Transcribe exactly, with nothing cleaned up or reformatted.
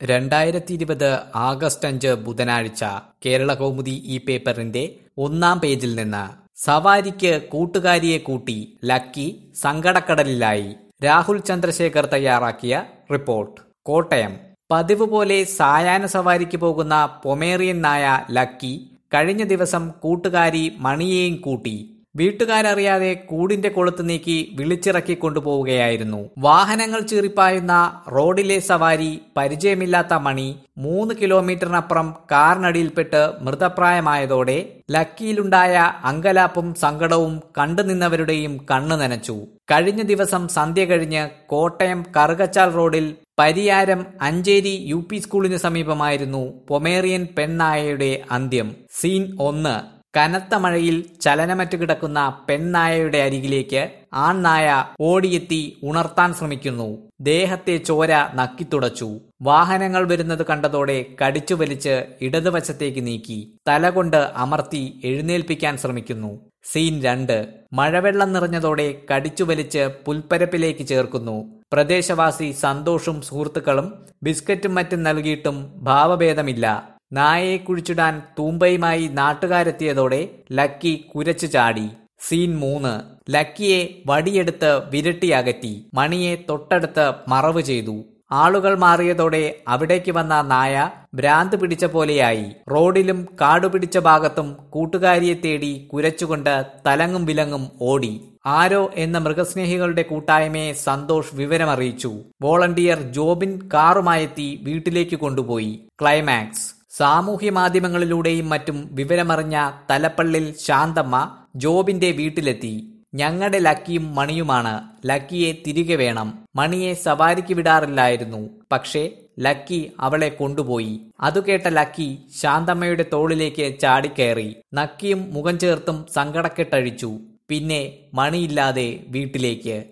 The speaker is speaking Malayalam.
രണ്ടായിരത്തി ഇരുപത് ആഗസ്റ്റ് അഞ്ച് ബുധനാഴ്ച കേരളകൗമുദി ഈ പേപ്പറിന്റെ ഒന്നാം പേജിൽ നിന്ന് സവാരിക്ക് കൂട്ടുകാരിയെ കൂട്ടി ലക്കി സങ്കടക്കടലിലായി. രാഹുൽ ചന്ദ്രശേഖർ തയ്യാറാക്കിയ റിപ്പോർട്ട്. കോട്ടയം. പതിവ് പോലെ സായാഹ്ന സവാരിക്ക് പോകുന്ന പൊമേറിയൻ നായ ലക്കി കഴിഞ്ഞ ദിവസം കൂട്ടുകാരി മണിയെയും കൂട്ടി വീട്ടുകാരറിയാതെ കൂടിന്റെ കൊളുത്ത് നീക്കി വിളിച്ചിറക്കി കൊണ്ടുപോവുകയായിരുന്നു. വാഹനങ്ങൾ ചീറിപ്പായുന്ന റോഡിലെ സവാരി പരിചയമില്ലാത്ത മണി മൂന്ന് കിലോമീറ്ററിനപ്പുറം കാറിനടിയിൽപ്പെട്ട് മൃതപ്രായമായതോടെ ലക്കിയിലുണ്ടായ അങ്കലാപ്പും സങ്കടവും കണ്ടുനിന്നവരുടെയും കണ്ണു നനച്ചു. കഴിഞ്ഞ ദിവസം സന്ധ്യ കഴിഞ്ഞ് കോട്ടയം കറുകച്ചാൽ റോഡിൽ പരിയാരം അഞ്ചേരി യു പി സ്കൂളിന് സമീപമായിരുന്നു പൊമേറിയൻ പെൺനായയുടെ അന്ത്യം. സീൻ ഒന്ന്. കനത്ത മഴയിൽ ചലനമറ്റു കിടക്കുന്ന പെൺനായയുടെ അരികിലേക്ക് ആൺനായ ഓടിയെത്തി ഉണർത്താൻ ശ്രമിക്കുന്നു. ദേഹത്തെ ചോര നക്കിത്തുടച്ചു. വാഹനങ്ങൾ വരുന്നത് കണ്ടതോടെ കടിച്ചു വലിച്ച് ഇടതുവശത്തേക്ക് നീക്കി തലകൊണ്ട് അമർത്തി എഴുന്നേൽപ്പിക്കാൻ ശ്രമിക്കുന്നു. സീൻ രണ്ട്. മഴവെള്ളം നിറഞ്ഞതോടെ കടിച്ചു വലിച്ച് പുൽപ്പരപ്പിലേക്ക് ചേർക്കുന്നു. പ്രദേശവാസി സന്തോഷും സുഹൃത്തുക്കളും ബിസ്ക്കറ്റും മറ്റും നൽകിയിട്ടും ഭാവഭേദമില്ല. നായയെ കുഴിച്ചിടാൻ തൂമ്പയുമായി നാട്ടുകാരെത്തിയതോടെ ലക്കി കുരച്ചു ചാടി. സീൻ മൂന്ന്. ലക്കിയെ വടിയെടുത്ത് വിരട്ടി അകറ്റി മണിയെ തൊട്ടടുത്ത് മറവ് ചെയ്തു. ആളുകൾ മാറിയതോടെ അവിടേക്ക് വന്ന നായ ഭ്രാന്ത് പിടിച്ച പോലെയായി. റോഡിലും കാടുപിടിച്ച ഭാഗത്തും കൂട്ടുകാരിയെ തേടി കുരച്ചുകൊണ്ട് തലങ്ങും വിലങ്ങും ഓടി. ആരോ എന്ന മൃഗസ്നേഹികളുടെ കൂട്ടായ്മയെ സന്തോഷ് വിവരമറിയിച്ചു. വോളണ്ടിയർ ജോബിൻ കാറുമായെത്തി വീട്ടിലേക്ക് കൊണ്ടുപോയി. ക്ലൈമാക്സ്. സാമൂഹ്യ മാധ്യമങ്ങളിലൂടെയും മറ്റും വിവരമറിഞ്ഞ തലപ്പള്ളിൽ ശാന്തമ്മ ജോബിന്റെ വീട്ടിലെത്തി. ഞങ്ങളുടെ ലക്കിയും മണിയുമാണ്. ലക്കിയെ തിരികെ വേണം. മണിയെ സവാരിക്ക് വിടാറില്ലായിരുന്നു, പക്ഷേ ലക്കി അവളെ കൊണ്ടുപോയി. അതുകേട്ട ലക്കി ശാന്തമ്മയുടെ തോളിലേക്ക് ചാടിക്കയറി നക്കിയും മുഖം ചേർത്തും സങ്കടക്കെട്ടഴിച്ചു. പിന്നെ മണിയില്ലാതെ വീട്ടിലേക്ക്.